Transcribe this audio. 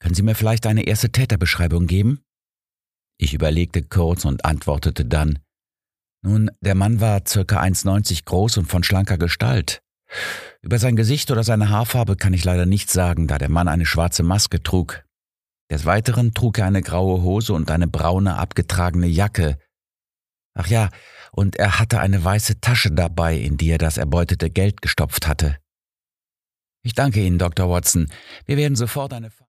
Können Sie mir vielleicht eine erste Täterbeschreibung geben? Ich überlegte kurz und antwortete dann: Nun, der Mann war ca. 1,90 groß und von schlanker Gestalt. Über sein Gesicht oder seine Haarfarbe kann ich leider nichts sagen, da der Mann eine schwarze Maske trug. Des Weiteren trug er eine graue Hose und eine braune, abgetragene Jacke. Ach ja, und er hatte eine weiße Tasche dabei, in die er das erbeutete Geld gestopft hatte. Ich danke Ihnen, Dr. Watson. Wir werden sofort eine